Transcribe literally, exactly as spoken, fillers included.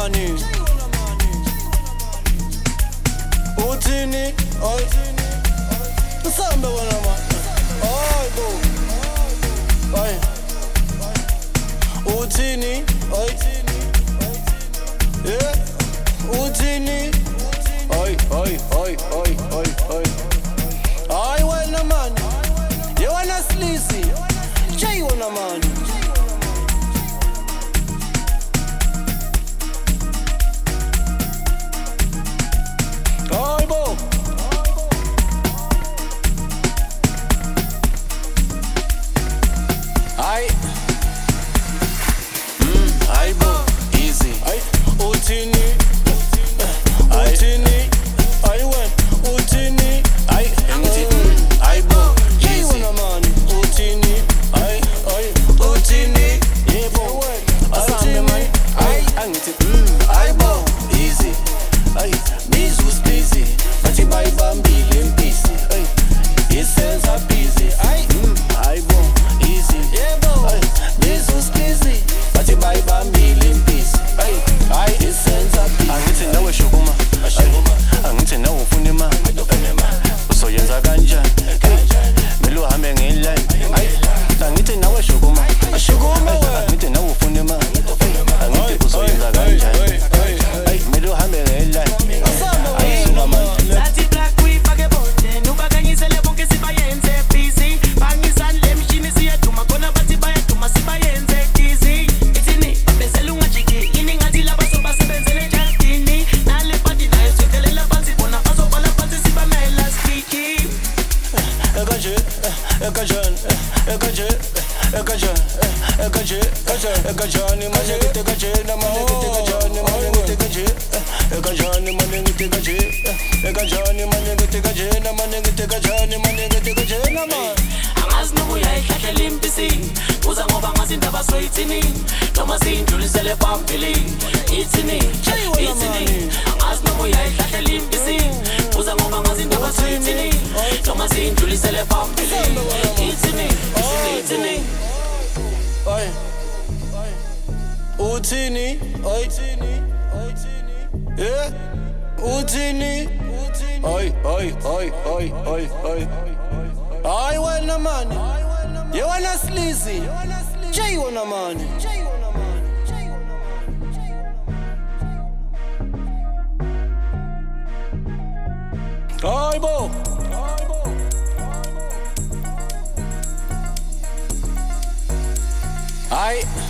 mani Utini Oi Usambe wana mani Oi bo Oi Utini Oi Yeah Utini Oi oi oi oi oi oi Ai wana mani You wanna sleazy Jay wana mani Ai Mm, ai bo Easy Ai Utini Utini Ai wen Utini Ai Mm, ai bo Easy Utini Ai Ai Utini Yeah bo Asambe man Ai Angiti Mm, ai bo Easy Ai Mizus busy Bathi bayibambile impisi Ai Isenza busy Ai Mm, ai bo Easy Yeah bo Ai Mizus busy Bathi bayibambile impisi Ai Ai Isenza busy Angithi nawe shukuma Angithi nawe ufuna imali Usoyenza kanjani Melu hambe ngeline Ai Angithi nawe shukuma Shukuma Angithi nawe ufuna imali Angithi usoyenza kanjani Ai melu hambe ngeline Ai suma man Lati black we vagabonde Nubaganyisele bonke sibayenze busy Bangisandle mshini siyaduma Kona bathi bayaduma sibayenze dizzy Ithini bezela ungajiki Ini ngathi laba sobasebenzele justini Nale party nayo swekelela phansi Bona bazobala phansi sibamela speaky Ekanje Ekajani Ekanje Ekajani Ekanje Ekajani Mane ngite kajena Mane ngite kajani Mane ngite kaje Ekajani Mane ngite kaje Ekajani Mane ngite kajena Mane ngite kajani Mane ngite kajena man Angazi nobuya ihlahlela impisi Uza ngoba ngazi indaba soyithini Noma siyindlulisele phambili Ithini Ithini Angazi nobuya ihlahlela impisi Uza ngoba ngazi indaba soyithini Noma siyindlulisele phambili Ithini Ithini Oi Utini Oi Yeah Utini Oi oi oi oi oi oi Ai wana mani You wanna sleazy Jay wana mani Ai bo Ai